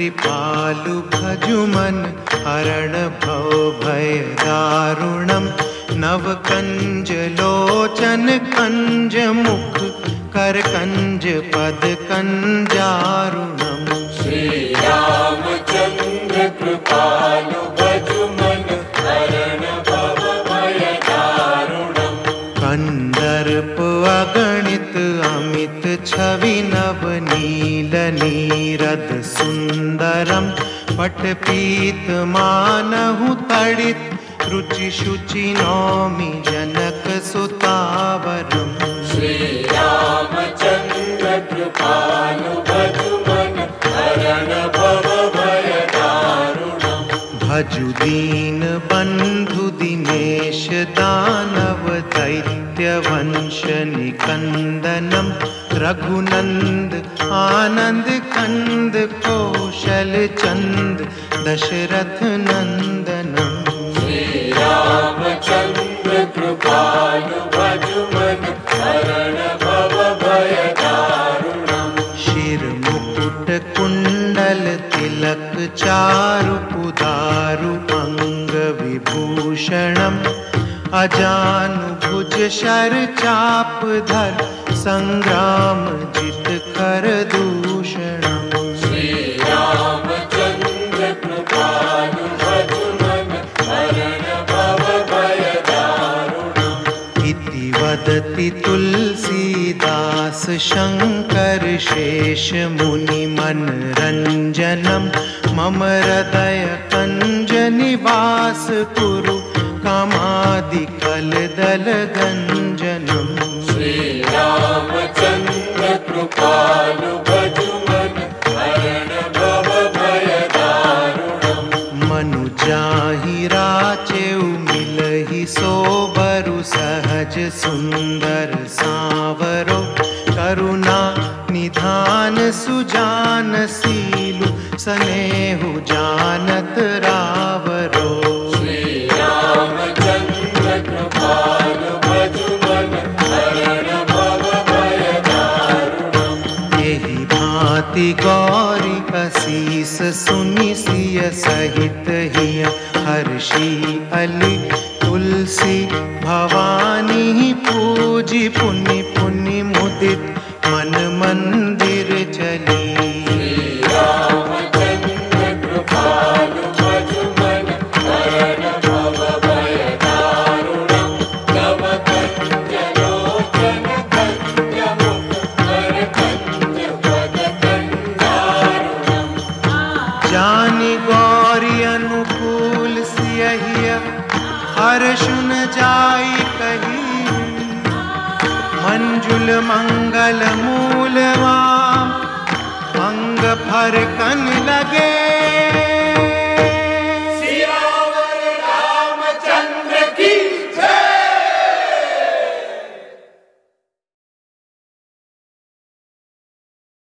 कृपालु भजुमन हरण भव भय दारुणम नव कंज लोचन कंज मुख कर कंज पद कंजारुणम श्री रामचंद्र कृपालु भजुमन हरण भव भय दारुणम कंदर्प अगणित अमित छवि नव नील नीरद सुंदरम पट पीत मानहु तड़ित रुचि शुचि नौमि जनक सुतावरम श्री रामचंद्र कृपालु भजुमन हरण भव भय दारुणम भजु दीन बंधु दिनेश दानव दैत्य वंश निकंदनम रघुनंद आनंद कंद कौशल चंद दशरथ नंदनम श्री रामचंद्र कृपालु भजुमन हरण भव भय दारुणम शिर मुकुट कुंडल तिलक चारु पुदारु अंग विभूषणम अजानु भुज शर चाप धर संग्राम जित कर दूषणम श्री रामचंद्र कृपालु भजुमन हरण भव भय दारुणम इति वदति तुलसीदास शंकर शेष मुनि मनरंजनम मम हृदय कंज निवास कुरु कामादि कलदल गंजनम श्री रामचंद्र कृपालु भजुमन हरण भव भय दारुणम मनु जाहि राचेउ मिलहि सोबरु सहज सुंदर सांवरो करुणा निधान सुजान सीलु सनेहु जानत रावरो श्री रामचंद्र कृपालु भजुमन हरण भव भय दारुणम यही भांति गौरी असीस सुनि सिय सहित हिय हर्षि अली तुलसी भवानी पूजी पुनि पुनि मुदित मन मंदिर चली श्री रामचंद्र कृपालु भजुमन हरण भव भय दारुणम नव कंज लोचन कंज मुख कर कंज पद कंजारुणम जानि गौरी अनुकूल सियहिय हर्षुन जाई कही मंजुल मंगल मूलवाम अंग फर कन लगे